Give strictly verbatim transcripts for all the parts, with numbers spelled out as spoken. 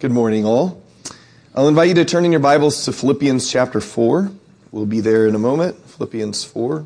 Good morning, all. I'll invite you to turn in your Bibles to Philippians chapter four. We'll be there in a moment. Philippians four.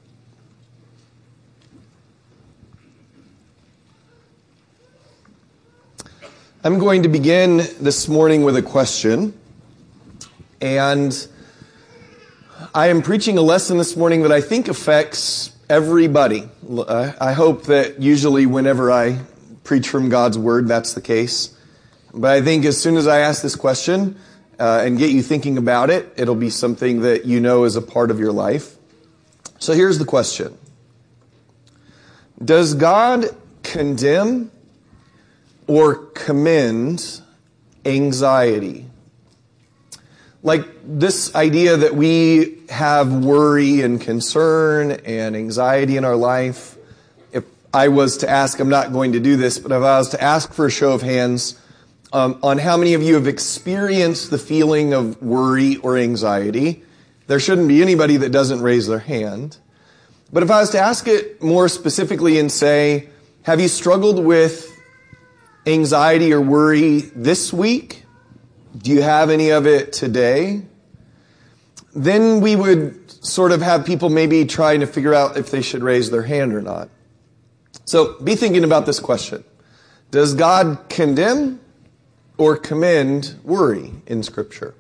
I'm going to begin this morning with a question. And I am preaching a lesson this morning that I think affects everybody. I hope that usually whenever I preach from God's Word, that's the case. But I think as soon as I ask this question uh, and get you thinking about it, it'll be something that you know is a part of your life. So here's the question. Does God condemn or commend anxiety? Like this idea that we have worry and concern and anxiety in our life. If I was to ask, I'm not going to do this, but if I was to ask for a show of hands um, on how many of you have experienced the feeling of worry or anxiety, there shouldn't be anybody that doesn't raise their hand. But if I was to ask it more specifically and say, have you struggled with anxiety or worry this week? Do you have any of it today? Then we would sort of have people maybe trying to figure out if they should raise their hand or not. So be thinking about this question. Does God condemn or commend worry in Scripture?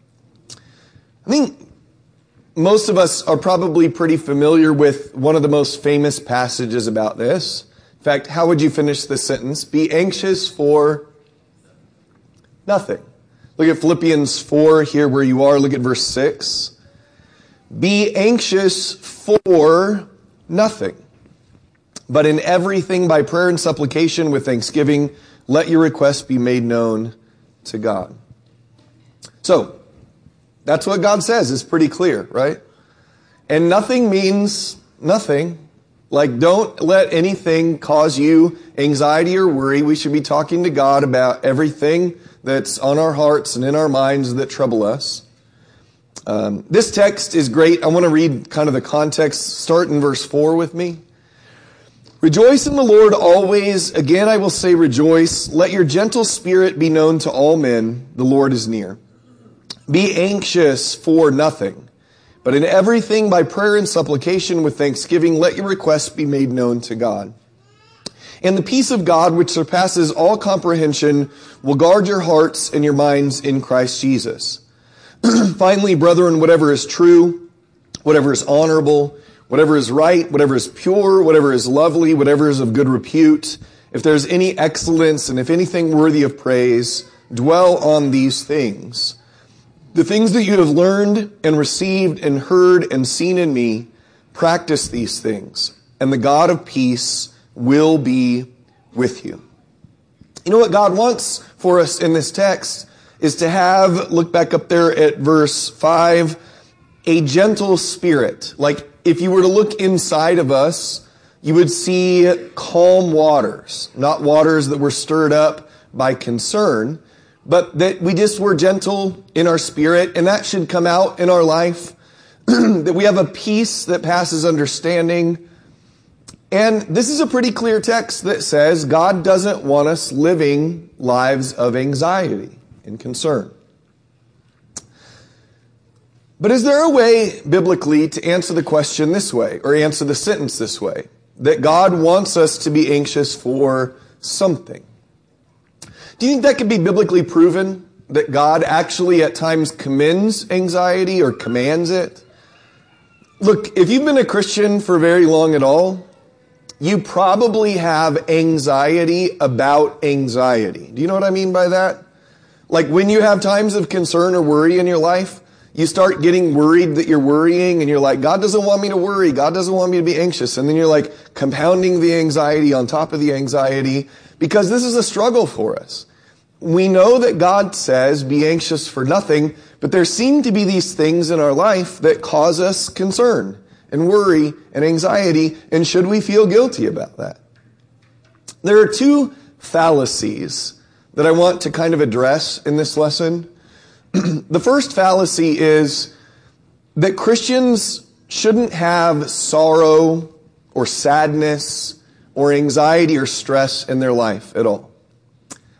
I think most of us are probably pretty familiar with one of the most famous passages about this. In fact, how would you finish this sentence? Be anxious for nothing. Look at Philippians four here where you are. Look at verse six. Be anxious for nothing, but in everything by prayer and supplication with thanksgiving, let your requests be made known to God. So, that's what God says. It's pretty clear, right? And nothing means nothing. Like, don't let anything cause you anxiety or worry. We should be talking to God about everything that's on our hearts and in our minds that trouble us. Um, this text is great. I want to read kind of the context. Start in verse four with me. Rejoice in the Lord always. Again, I will say rejoice. Let your gentle spirit be known to all men. The Lord is near. Be anxious for nothing, but in everything by prayer and supplication with thanksgiving, let your requests be made known to God. And the peace of God, which surpasses all comprehension, will guard your hearts and your minds in Christ Jesus. Finally, brethren, whatever is true, whatever is honorable, whatever is right, whatever is pure, whatever is lovely, whatever is of good repute, if there's any excellence and if anything worthy of praise, dwell on these things. The things that you have learned and received and heard and seen in me, practice these things, and the God of peace will be with you. You know what God wants for us in this text is to have, look back up there at verse five, a gentle spirit. Like if you were to look inside of us, you would see calm waters, not waters that were stirred up by concern, but that we just were gentle in our spirit, and that should come out in our life, that we have a peace that passes understanding. And this is a pretty clear text that says God doesn't want us living lives of anxiety and concern. But is there a way biblically to answer the question this way, or answer the sentence this way, that God wants us to be anxious for something? Do you think that could be biblically proven, that God actually at times commends anxiety or commands it? Look, if you've been a Christian for very long at all, you probably have anxiety about anxiety. Do you know what I mean by that? Like when you have times of concern or worry in your life, you start getting worried that you're worrying and you're like, God doesn't want me to worry. God doesn't want me to be anxious. And then you're like compounding the anxiety on top of the anxiety because this is a struggle for us. We know that God says be anxious for nothing, but there seem to be these things in our life that cause us concern and worry and anxiety, and should we feel guilty about that? There are two fallacies that I want to kind of address in this lesson. The first fallacy is that Christians shouldn't have sorrow or sadness or anxiety or stress in their life at all.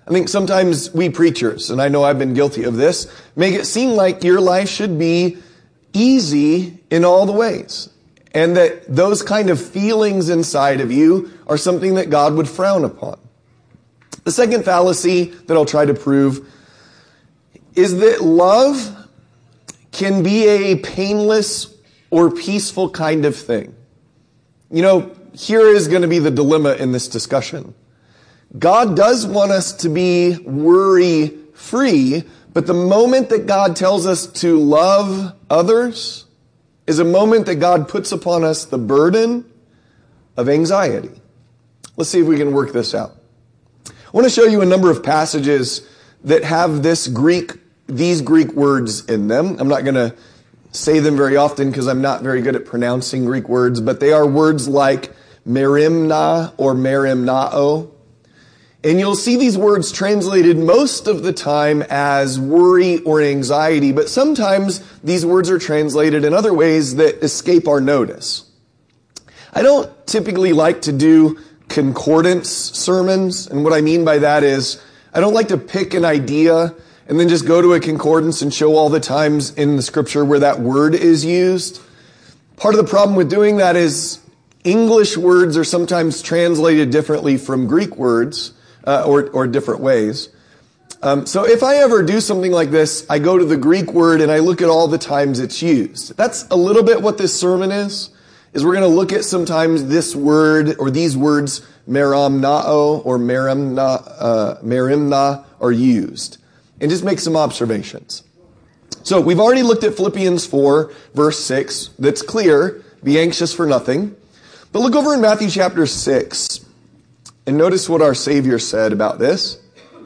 I think sometimes we preachers, and I know I've been guilty of this, make it seem like your life should be easy in all the ways. And that those kind of feelings inside of you are something that God would frown upon. The second fallacy that I'll try to prove is that love can be a painless or peaceful kind of thing. You know, here is going to be the dilemma in this discussion. God does want us to be worry-free, but the moment that God tells us to love others is a moment that God puts upon us the burden of anxiety. Let's see if we can work this out. I want to show you a number of passages that have this Greek, these Greek words in them. I'm not going to say them very often because I'm not very good at pronouncing Greek words, but they are words like merimna or merimnao. And you'll see these words translated most of the time as worry or anxiety, but sometimes these words are translated in other ways that escape our notice. I don't typically like to do concordance sermons, and what I mean by that is I don't like to pick an idea and then just go to a concordance and show all the times in the scripture where that word is used. Part of the problem with doing that is English words are sometimes translated differently from Greek words. Uh, or, or different ways. Um, so if I ever do something like this, I go to the Greek word and I look at all the times it's used. That's a little bit what this sermon is, is we're going to look at sometimes this word or these words, meramnao or merimna, uh, merimna, are used. And just make some observations. So we've already looked at Philippians four, verse six. That's clear. Be anxious for nothing. But look over in Matthew chapter six. And notice what our Savior said about this.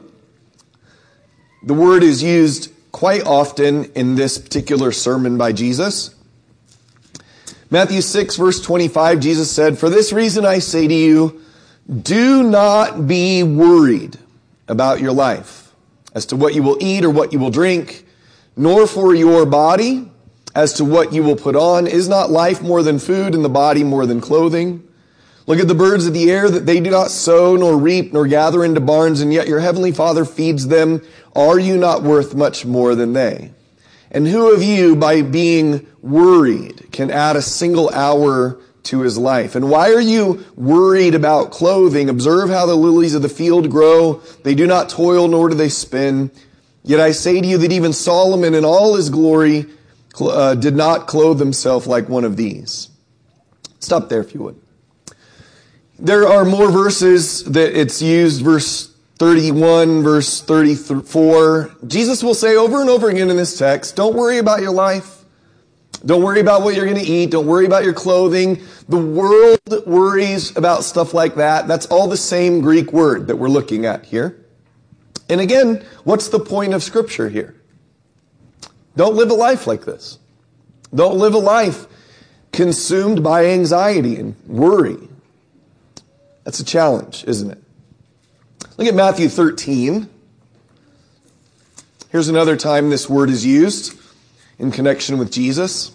The word is used quite often in this particular sermon by Jesus. Matthew six, verse twenty-five, Jesus said, "For this reason I say to you, do not be worried about your life, as to what you will eat or what you will drink, nor for your body, as to what you will put on. Is not life more than food, and the body more than clothing? Look at the birds of the air, that they do not sow, nor reap, nor gather into barns, and yet your heavenly Father feeds them. Are you not worth much more than they? And who of you, by being worried, can add a single hour to his life? And why are you worried about clothing? Observe how the lilies of the field grow. They do not toil, nor do they spin. Yet I say to you that even Solomon in all his glory uh, did not clothe himself like one of these." Stop there if you would. There are more verses that it's used, verse thirty-one, verse thirty-four. Jesus will say over and over again in this text, don't worry about your life. Don't worry about what you're going to eat. Don't worry about your clothing. The world worries about stuff like that. That's all the same Greek word that we're looking at here. And again, what's the point of Scripture here? Don't live a life like this. Don't live a life consumed by anxiety and worry. That's a challenge, isn't it? Look at Matthew thirteen. Here's another time this word is used in connection with Jesus.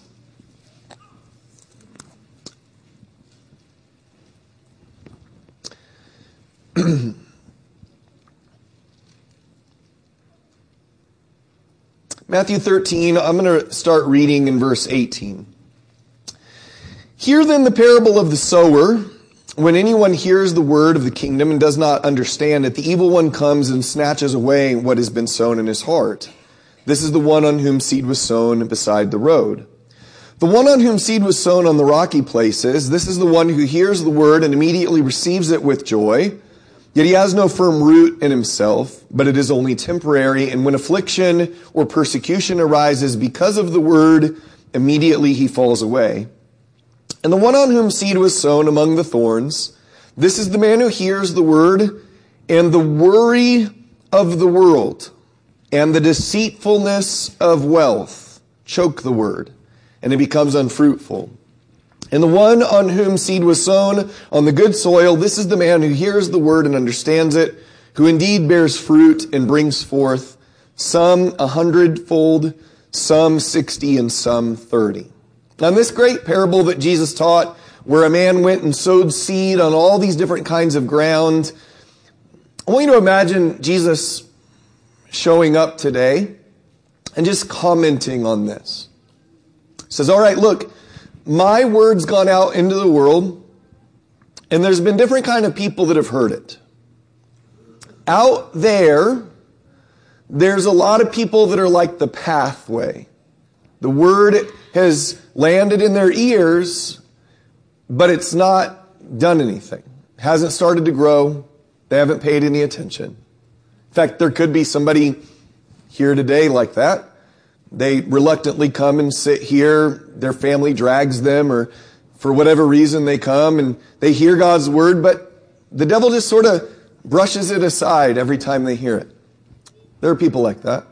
Matthew thirteen, I'm going to start reading in verse eighteen. "Hear then the parable of the sower. When anyone hears the word of the kingdom and does not understand it, the evil one comes and snatches away what has been sown in his heart. This is the one on whom seed was sown beside the road. The one on whom seed was sown on the rocky places, this is the one who hears the word and immediately receives it with joy. Yet he has no firm root in himself, but it is only temporary. And when affliction or persecution arises because of the word, immediately he falls away. And the one on whom seed was sown among the thorns, this is the man who hears the word, and the worry of the world and the deceitfulness of wealth choke the word, and it becomes unfruitful. And the one on whom seed was sown on the good soil, this is the man who hears the word and understands it, who indeed bears fruit and brings forth some a hundredfold, some sixty, and some thirty." Now, in this great parable that Jesus taught, where a man went and sowed seed on all these different kinds of ground, I want you to imagine Jesus showing up today and just commenting on this. He says, all right, look, my word's gone out into the world, and there's been different kind of people that have heard it. Out there, there's a lot of people that are like the pathway. The word has landed in their ears, but it's not done anything. It hasn't started to grow. They haven't paid any attention. In fact, there could be somebody here today like that. They reluctantly come and sit here. Their family drags them, or for whatever reason they come and they hear God's word, but the devil just sort of brushes it aside every time they hear it. There are people like that.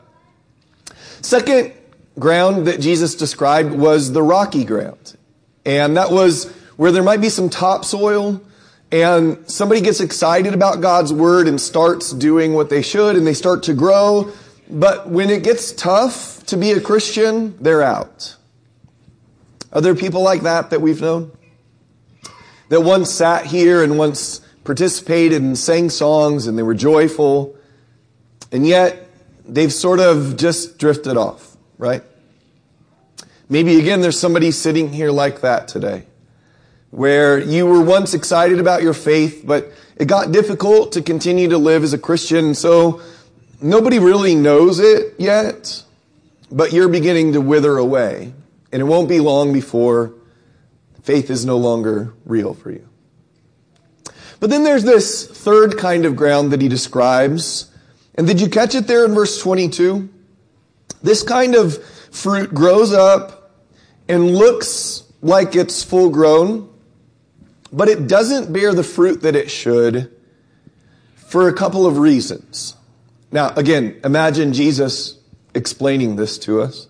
Second ground that Jesus described was the rocky ground. And that was where there might be some topsoil, and somebody gets excited about God's word and starts doing what they should, and they start to grow. But when it gets tough to be a Christian, they're out. Are there people like that that we've known? That once sat here and once participated and sang songs and they were joyful, and yet they've sort of just drifted off, right? Maybe again there's somebody sitting here like that today, where you were once excited about your faith, but it got difficult to continue to live as a Christian, so nobody really knows it yet, but you're beginning to wither away, and it won't be long before faith is no longer real for you. But then there's this third kind of ground that he describes. And did you catch it there in verse twenty-two? This kind of fruit grows up and looks like it's full grown, but it doesn't bear the fruit that it should for a couple of reasons. Now, again, imagine Jesus explaining this to us.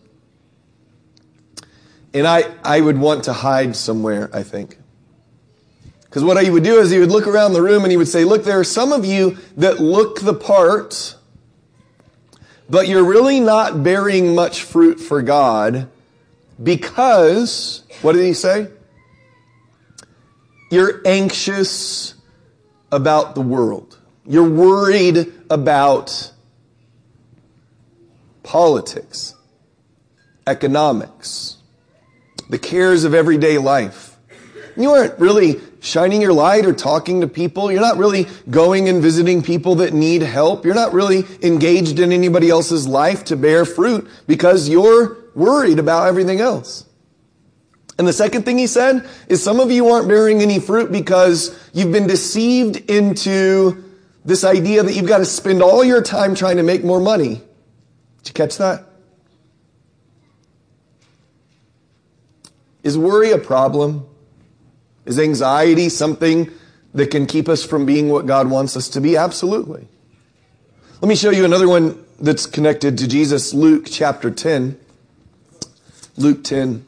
And I, I would want to hide somewhere, I think. Because what he would do is he would look around the room and he would say, look, there are some of you that look the part, but you're really not bearing much fruit for God because, what did he say? You're anxious about the world. You're worried about politics, economics, the cares of everyday life. You aren't really shining your light or talking to people. You're not really going and visiting people that need help. You're not really engaged in anybody else's life to bear fruit because you're worried about everything else. And the second thing he said is some of you aren't bearing any fruit because you've been deceived into this idea that you've got to spend all your time trying to make more money. Did you catch that? Is worry a problem? Is anxiety something that can keep us from being what God wants us to be? Absolutely. Let me show you another one that's connected to Jesus. Luke chapter ten. Luke ten.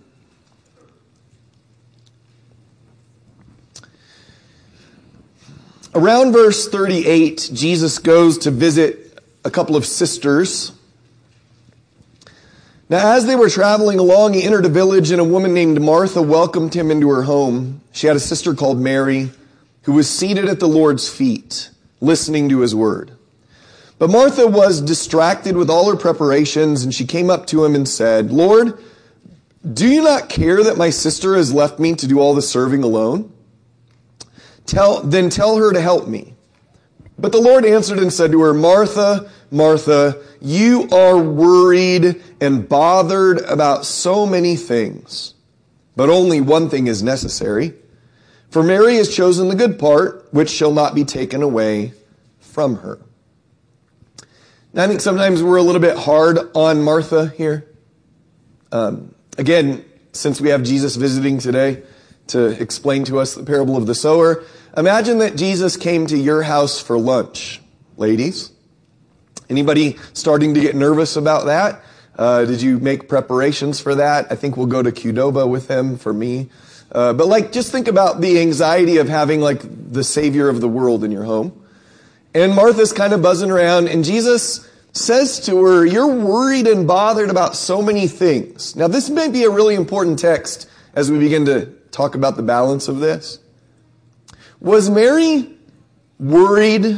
Around verse thirty-eight, Jesus goes to visit a couple of sisters. Now, as they were traveling along, he entered a village, and a woman named Martha welcomed him into her home. She had a sister called Mary, who was seated at the Lord's feet, listening to his word. But Martha was distracted with all her preparations, and she came up to him and said, Lord, do you not care that my sister has left me to do all the serving alone? Tell, then tell her to help me. But the Lord answered and said to her, Martha, Martha, you are worried and bothered about so many things, but only one thing is necessary. For Mary has chosen the good part, which shall not be taken away from her. Now, I think sometimes we're a little bit hard on Martha here. Um, again, since we have Jesus visiting today to explain to us the parable of the sower, imagine that Jesus came to your house for lunch, ladies. Anybody starting to get nervous about that? Uh, did you make preparations for that? I think we'll go to Qdoba with him for me. Uh, but like, just think about the anxiety of having like the Savior of the world in your home. And Martha's kind of buzzing around, and Jesus says to her, you're worried and bothered about so many things. Now, this may be a really important text as we begin to talk about the balance of this. Was Mary worried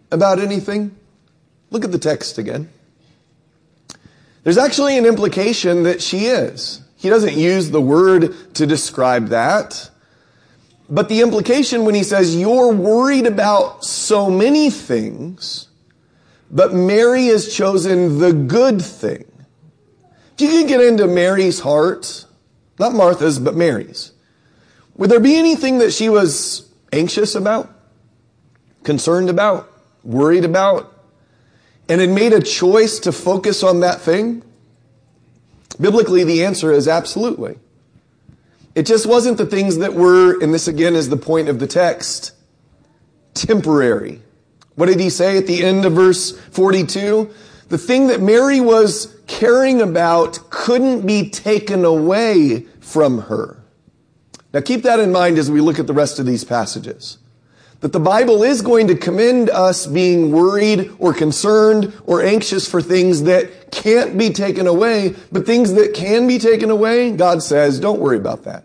about anything? Look at the text again. There's actually an implication that she is. He doesn't use the word to describe that. But the implication when he says, you're worried about so many things, but Mary has chosen the good thing. If you could get into Mary's heart, not Martha's, but Mary's, would there be anything that she was anxious about, concerned about, worried about, and had made a choice to focus on that thing? Biblically, the answer is absolutely. It just wasn't the things that were, and this again is the point of the text, temporary. What did he say at the end of verse forty-two? The thing that Mary was caring about couldn't be taken away from her. Now keep that in mind as we look at the rest of these passages. That the Bible is going to commend us being worried or concerned or anxious for things that can't be taken away, but things that can be taken away, God says, don't worry about that.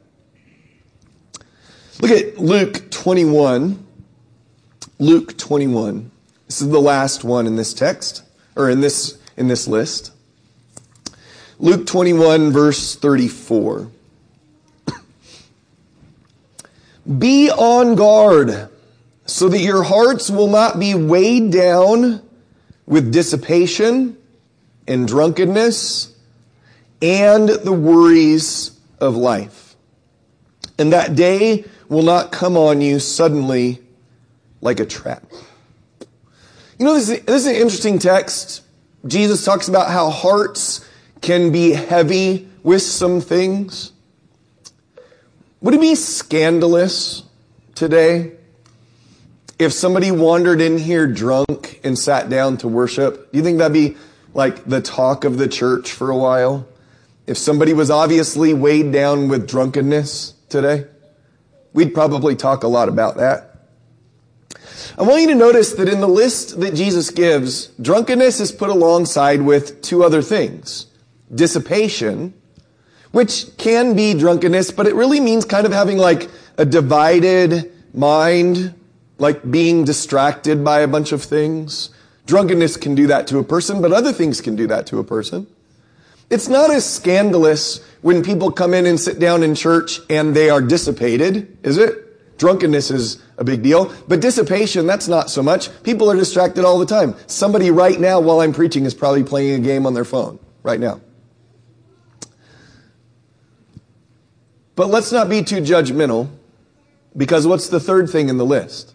Look at Luke twenty-one. Luke twenty-one. This is the last one in this text, or in this, in this list. Luke twenty-one, verse thirty-four. Be on guard, so that your hearts will not be weighed down with dissipation and drunkenness and the worries of life. And that day will not come on you suddenly like a trap. You know, this is, this is an interesting text. Jesus talks about how hearts can be heavy with some things. Would it be scandalous today if somebody wandered in here drunk and sat down to worship? Do you think that'd be like the talk of the church for a while? If somebody was obviously weighed down with drunkenness today, we'd probably talk a lot about that. I want you to notice that in the list that Jesus gives, drunkenness is put alongside with two other things. Dissipation, which can be drunkenness, but it really means kind of having like a divided mind, like being distracted by a bunch of things. Drunkenness can do that to a person, but other things can do that to a person. It's not as scandalous when people come in and sit down in church and they are dissipated, is it? Drunkenness is a big deal, but dissipation, that's not so much. People are distracted all the time. Somebody right now while I'm preaching is probably playing a game on their phone right now. But let's not be too judgmental, because what's the third thing in the list?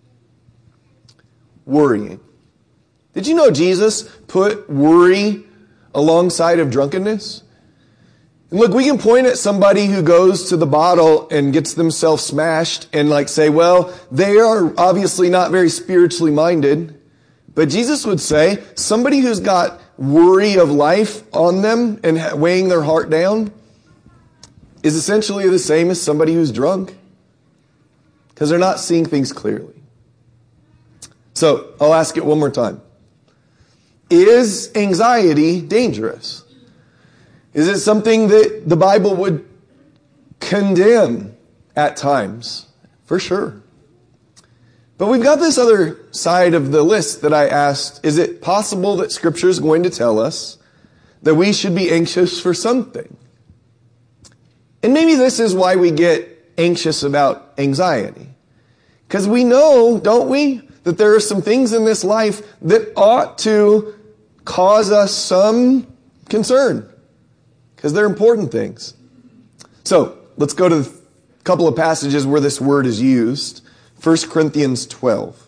Worrying. Did you know Jesus put worry alongside of drunkenness? And look, we can point at somebody who goes to the bottle and gets themselves smashed and like say, well, they are obviously not very spiritually minded. But Jesus would say, somebody who's got worry of life on them and weighing their heart down is essentially the same as somebody who's drunk, because they're not seeing things clearly. So I'll ask it one more time. Is anxiety dangerous? Is it something that the Bible would condemn at times? For sure. But we've got this other side of the list that I asked, is it possible that Scripture is going to tell us that we should be anxious for something? And maybe this is why we get anxious about anxiety. Because we know, don't we, that there are some things in this life that ought to cause us some concern. Because they're important things. So, let's go to a couple of passages where this word is used. First Corinthians twelve.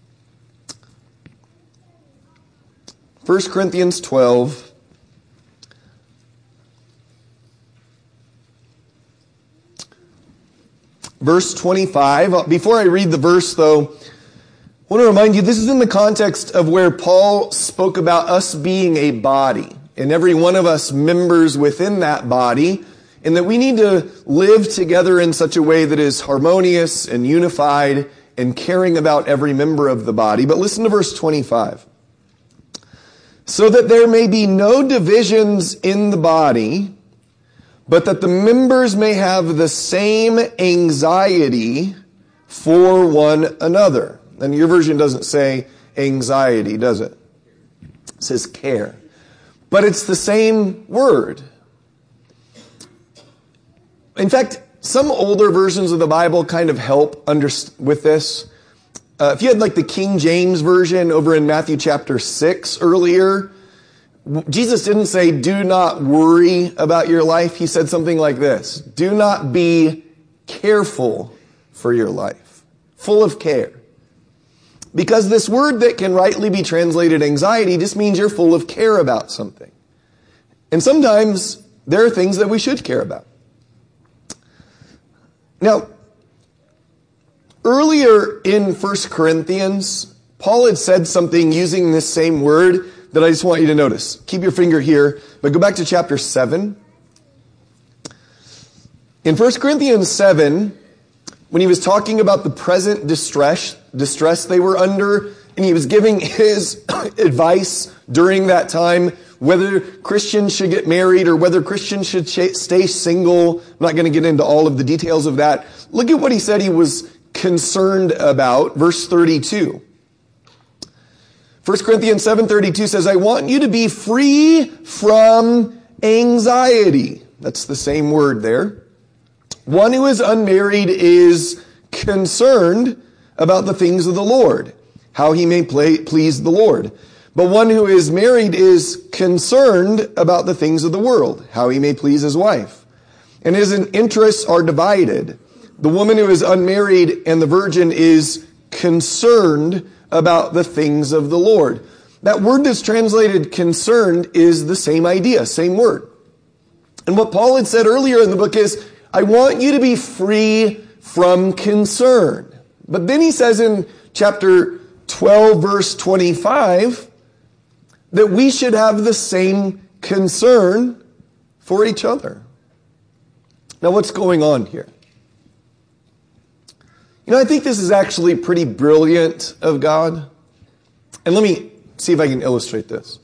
First Corinthians twelve. Verse twenty-five. Before I read the verse, though, I want to remind you, this is in the context of where Paul spoke about us being a body, and every one of us members within that body, and that we need to live together in such a way that is harmonious and unified and caring about every member of the body. But listen to verse twenty-five. So that there may be no divisions in the body, but that the members may have the same anxiety for one another. And your version doesn't say anxiety, does it? It says care. But it's the same word. In fact, some older versions of the Bible kind of help under, with this. Uh, if you had like the King James Version over in Matthew chapter six earlier, Jesus didn't say, do not worry about your life. He said something like this: do not be careful for your life, full of care. Because this word that can rightly be translated anxiety just means you're full of care about something. And sometimes there are things that we should care about. Now, earlier in First Corinthians, Paul had said something using this same word that I just want you to notice. Keep your finger here, but go back to chapter seven. In First Corinthians seven, when he was talking about the present distress, distress they were under, and he was giving his advice during that time, whether Christians should get married or whether Christians should stay single. I'm not going to get into all of the details of that. Look at what he said he was concerned about. Verse thirty-two. First Corinthians seven thirty-two says, I want you to be free from anxiety. That's the same word there. One who is unmarried is concerned about the things of the Lord, how he may play, please the Lord. But one who is married is concerned about the things of the world, how he may please his wife. And his interests are divided. The woman who is unmarried and the virgin is concerned about the things of the Lord. That word that's translated concerned is the same idea, same word. And what Paul had said earlier in the book is, I want you to be free from concern. But then he says in chapter twelve, verse twenty-five, that we should have the same concern for each other. Now, what's going on here? You know, I think this is actually pretty brilliant of God. And let me see if I can illustrate this.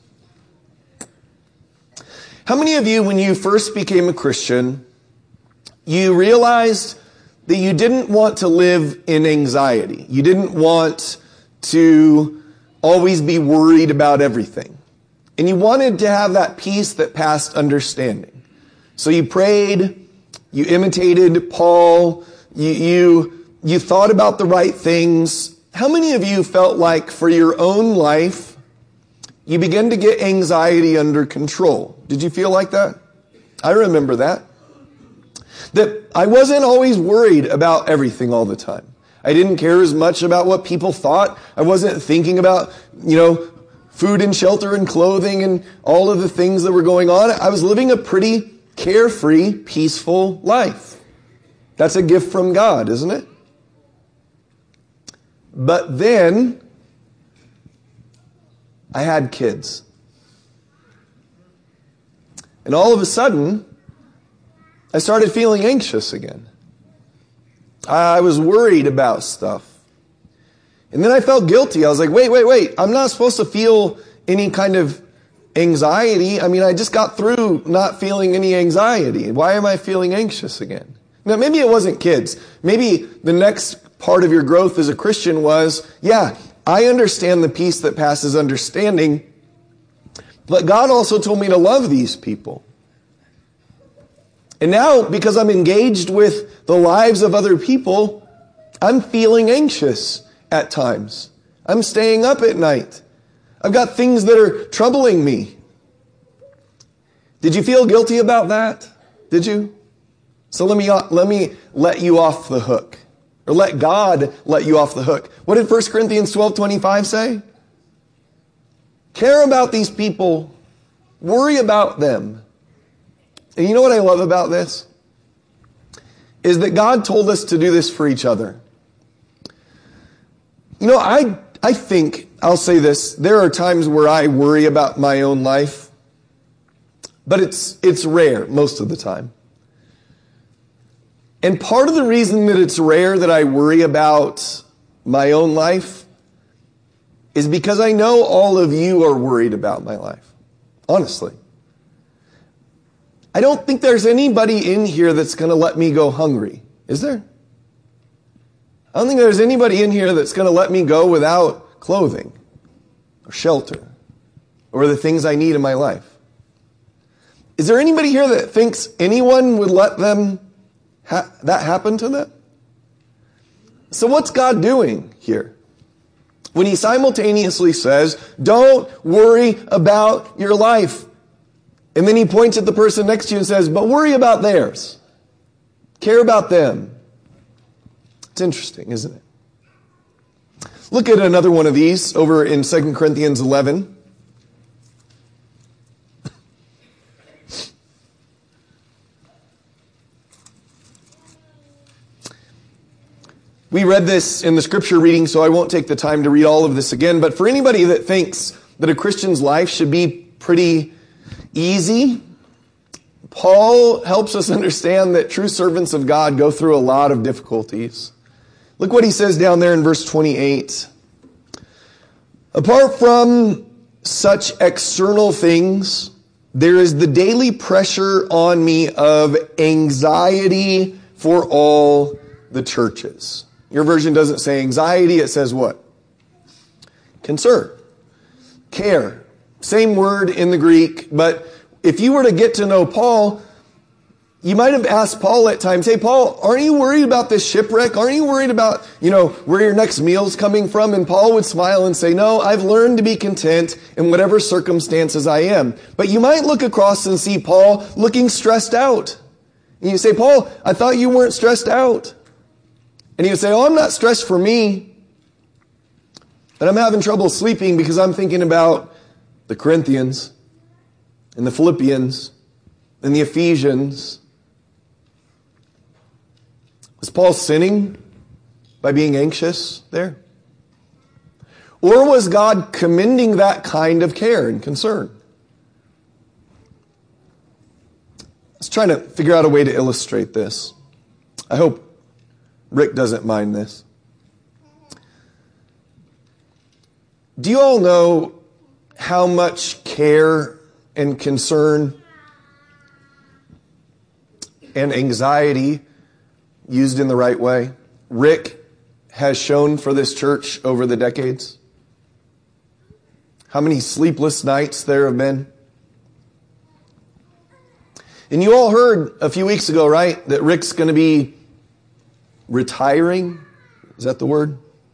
How many of you, when you first became a Christian, you realized that you didn't want to live in anxiety? You didn't want to always be worried about everything. And you wanted to have that peace that passed understanding. So you prayed, you imitated Paul, you, you, you thought about the right things. How many of you felt like for your own life, you began to get anxiety under control? Did you feel like that? I remember that. That I wasn't always worried about everything all the time. I didn't care as much about what people thought. I wasn't thinking about, you know, food and shelter and clothing and all of the things that were going on. I was living a pretty carefree, peaceful life. That's a gift from God, isn't it? But then I had kids. And all of a sudden, I started feeling anxious again. I was worried about stuff. And then I felt guilty. I was like, wait, wait, wait. I'm not supposed to feel any kind of anxiety. I mean, I just got through not feeling any anxiety. Why am I feeling anxious again? Now, maybe it wasn't kids. Maybe the next part of your growth as a Christian was, yeah, I understand the peace that passes understanding, but God also told me to love these people. And now, because I'm engaged with the lives of other people, I'm feeling anxious at times. I'm staying up at night. I've got things that are troubling me. Did you feel guilty about that? Did you? So let me, let me let you off the hook. Or let God let you off the hook. What did First Corinthians twelve twenty-five say? Care about these people. Worry about them. And you know what I love about this? Is that God told us to do this for each other. You know, I I think, I'll say this, there are times where I worry about my own life, but it's it's rare most of the time. And part of the reason that it's rare that I worry about my own life is because I know all of you are worried about my life. Honestly. I don't think there's anybody in here that's going to let me go hungry. Is there? I don't think there's anybody in here that's going to let me go without clothing. or shelter or the things I need in my life. Is there anybody here that thinks anyone would let them ha- that happen to them? So what's God doing here? When he simultaneously says, don't worry about your life. And then he points at the person next to you and says, but worry about theirs. Care about them. It's interesting, isn't it? Look at another one of these over in Second Corinthians eleven. We read this in the scripture reading, so I won't take the time to read all of this again. But for anybody that thinks that a Christian's life should be pretty easy, Paul helps us understand that true servants of God go through a lot of difficulties. Look what he says down there in verse twenty-eight. Apart from such external things, there is the daily pressure on me of anxiety for all the churches. Your version doesn't say anxiety, it says what? Concern. Care. Same word in the Greek, but if you were to get to know Paul, you might have asked Paul at times, hey, Paul, aren't you worried about this shipwreck? Aren't you worried about, you know, where your next meal's coming from? And Paul would smile and say, no, I've learned to be content in whatever circumstances I am. But you might look across and see Paul looking stressed out. And you say, Paul, I thought you weren't stressed out. And he would say, oh, I'm not stressed for me. But I'm having trouble sleeping because I'm thinking about the Corinthians and the Philippians and the Ephesians. Was Paul sinning by being anxious there? Or was God commending that kind of care and concern? I was trying to figure out a way to illustrate this. I hope Rick doesn't mind this. Do you all know how much care and concern and anxiety, used in the right way, Rick has shown for this church over the decades? How many sleepless nights there have been? And you all heard a few weeks ago, right, that Rick's going to be retiring? Is that the word?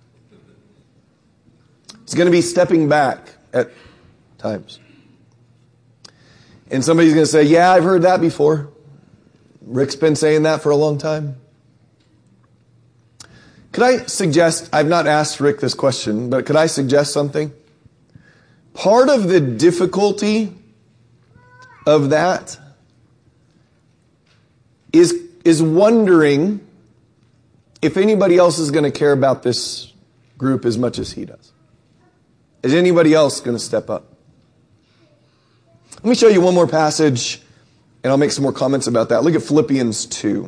He's going to be stepping back at times. And somebody's going to say, yeah, I've heard that before. Rick's been saying that for a long time. Could I suggest, I've not asked Rick this question, but could I suggest something? Part of the difficulty of that is, is wondering if anybody else is going to care about this group as much as he does. Is anybody else going to step up? Let me show you one more passage, and I'll make some more comments about that. Look at Philippians two.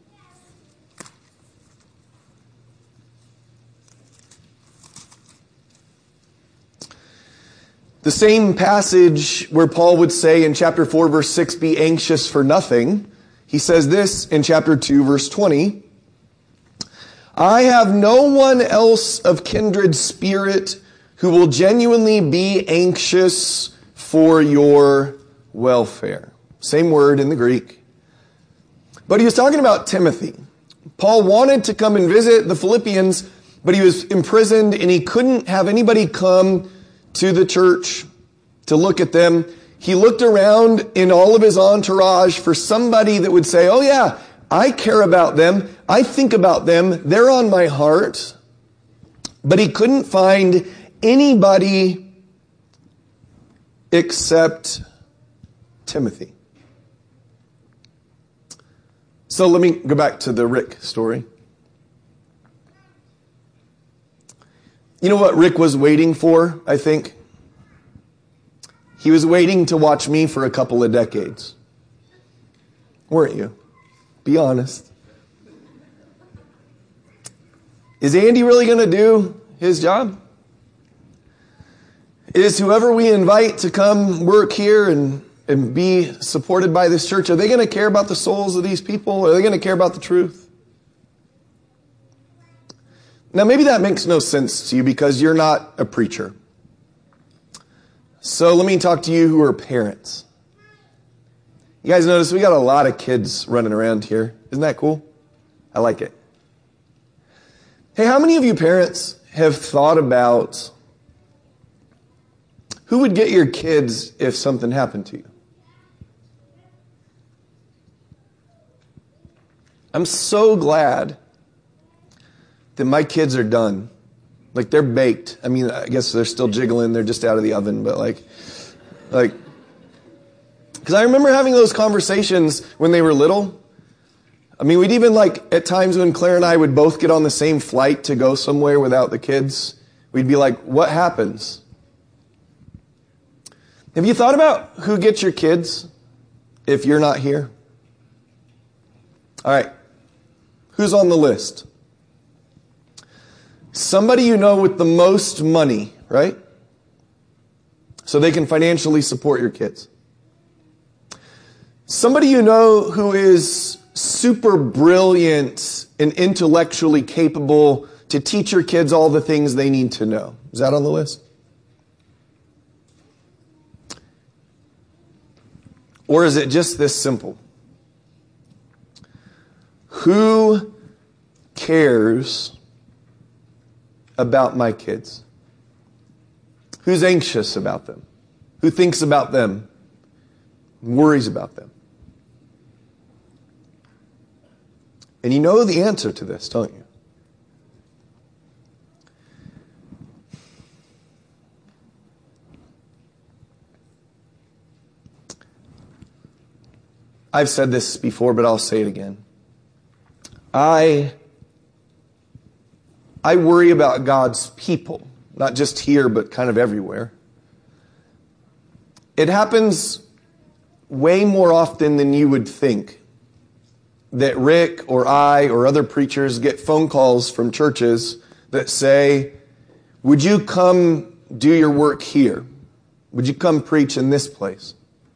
The same passage where Paul would say in chapter four, verse six, be anxious for nothing. He says this in chapter two, verse twenty. I have no one else of kindred spirit who will genuinely be anxious for your welfare. Same word in the Greek. But he was talking about Timothy. Paul wanted to come and visit the Philippians, but he was imprisoned and he couldn't have anybody come to the church to look at them. He looked around in all of his entourage for somebody that would say, oh yeah, I care about them. I think about them. They're on my heart. But he couldn't find anybody except Timothy. So let me go back to the Rick story. You know what Rick was waiting for, I think? He was waiting to watch me for a couple of decades. Weren't you? Be honest. Is Andy really going to do his job? Is whoever we invite to come work here and, and be supported by this church, are they going to care about the souls of these people? Are they going to care about the truth? Now, maybe that makes no sense to you because you're not a preacher. So let me talk to you who are parents. You guys notice we got a lot of kids running around here. Isn't that cool? I like it. Hey, how many of you parents have thought about who would get your kids if something happened to you? I'm so glad that my kids are done. Like, they're baked. I mean, I guess they're still jiggling. They're just out of the oven. But like, like, because I remember having those conversations when they were little. I mean, we'd even like, at times when Claire and I would both get on the same flight to go somewhere without the kids, we'd be like, what happens? Have you thought about who gets your kids if you're not here? All right. Who's on the list? Somebody you know with the most money, right? So they can financially support your kids. Somebody you know who is super brilliant and intellectually capable to teach your kids all the things they need to know. Is that on the list? Or is it just this simple? Who cares about my kids? Who's anxious about them? Who thinks about them? Worries about them? And you know the answer to this, don't you? I've said this before, but I'll say it again. I, I worry about God's people, not just here, but kind of everywhere. It happens way more often than you would think that Rick or I or other preachers get phone calls from churches that say, would you come do your work here? Would you come preach in this place?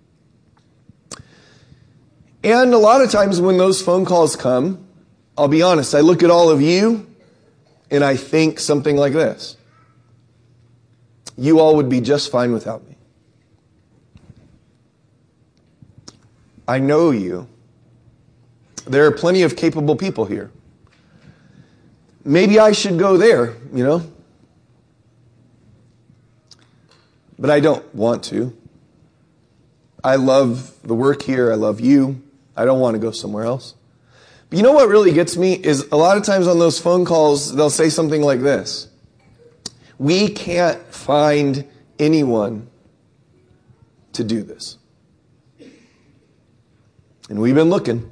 And a lot of times when those phone calls come, I'll be honest, I look at all of you and I think something like this. You all would be just fine without me. I know you. There are plenty of capable people here. Maybe I should go there, you know? But I don't want to. I love the work here. I love you. I don't want to go somewhere else. But you know what really gets me is a lot of times on those phone calls, they'll say something like this. We can't find anyone to do this. And we've been looking.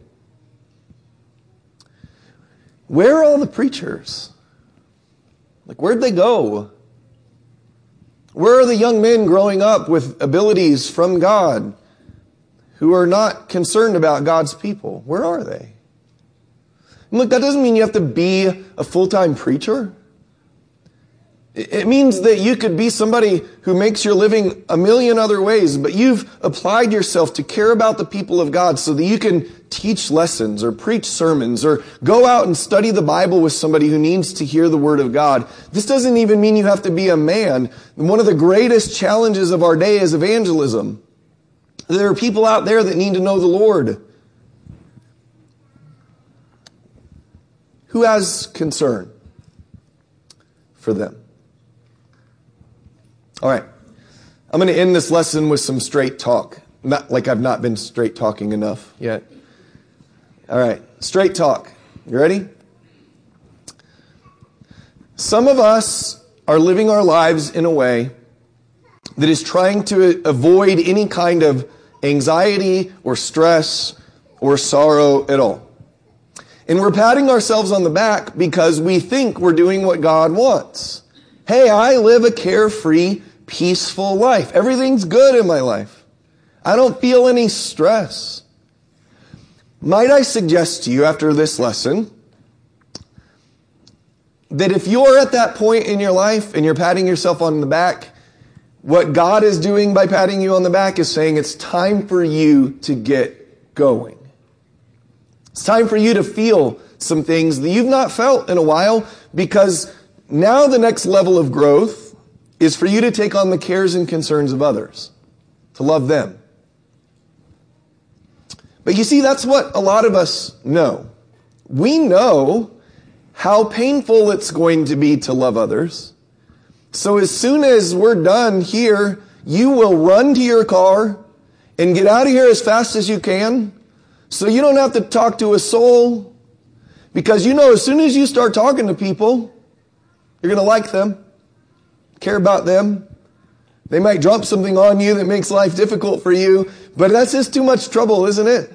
Where are all the preachers? Like, where'd they go? Where are the young men growing up with abilities from God who are not concerned about God's people? Where are they? And look, that doesn't mean you have to be a full-time preacher. It means that you could be somebody who makes your living a million other ways, but you've applied yourself to care about the people of God so that you can teach lessons or preach sermons or go out and study the Bible with somebody who needs to hear the Word of God. This doesn't even mean you have to be a man. One of the greatest challenges of our day is evangelism. There are people out there that need to know the Lord. Who has concern for them? All right. I'm going to end this lesson with some straight talk. Not like I've not been straight talking enough yet. All right. Straight talk. You ready? Some of us are living our lives in a way that is trying to avoid any kind of anxiety or stress or sorrow at all. And we're patting ourselves on the back because we think we're doing what God wants. Hey, I live a carefree, peaceful life. Everything's good in my life. I don't feel any stress. Might I suggest to you after this lesson that if you're at that point in your life and you're patting yourself on the back, what God is doing by patting you on the back is saying it's time for you to get going. It's time for you to feel some things that you've not felt in a while, because now the next level of growth is for you to take on the cares and concerns of others, to love them. But you see, that's what a lot of us know. We know how painful it's going to be to love others. So as soon as we're done here, you will run to your car and get out of here as fast as you can, so you don't have to talk to a soul. Because you know, as soon as you start talking to people, you're going to like them, care about them. They might drop something on you that makes life difficult for you, but that's just too much trouble, isn't it?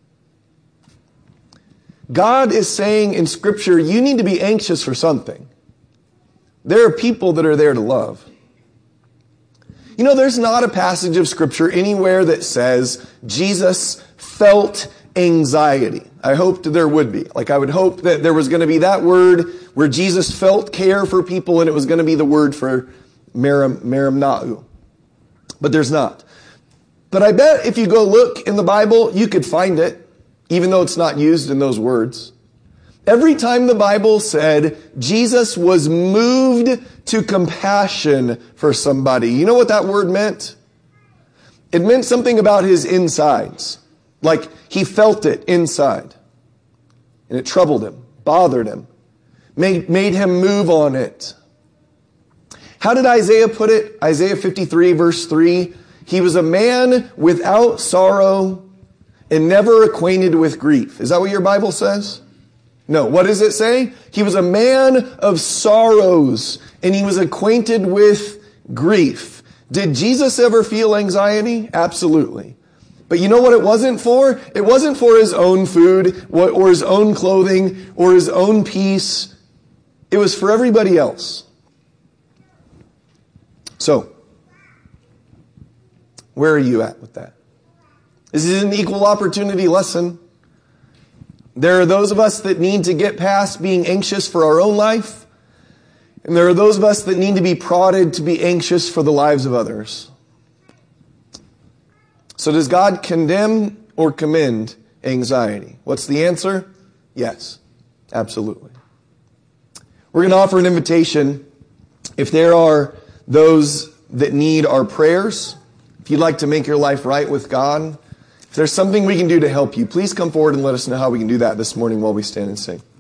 God is saying in Scripture, you need to be anxious for something. There are people that are there to love. You know, there's not a passage of Scripture anywhere that says Jesus felt anxiety. I hoped there would be. Like, I would hope that there was going to be that word where Jesus felt care for people, and it was going to be the word for merim, merimnau. But there's not. But I bet if you go look in the Bible, you could find it, even though it's not used in those words. Every time the Bible said Jesus was moved to compassion for somebody, you know what that word meant? It meant something about his insides. Like he felt it inside. And it troubled him, bothered him, made, made him move on it. How did Isaiah put it? Isaiah fifty-three verse three. He was a man without sorrow and never acquainted with grief. Is that what your Bible says? No. What does it say? He was a man of sorrows and he was acquainted with grief. Did Jesus ever feel anxiety? Absolutely. But you know what it wasn't for? It wasn't for his own food or his own clothing or his own peace. It was for everybody else. So, where are you at with that? This is an equal opportunity lesson. There are those of us that need to get past being anxious for our own life. And there are those of us that need to be prodded to be anxious for the lives of others. So does God condemn or commend anxiety? What's the answer? Yes, absolutely. We're going to offer an invitation. If there are those that need our prayers, if you'd like to make your life right with God, if there's something we can do to help you, please come forward and let us know how we can do that this morning while we stand and sing.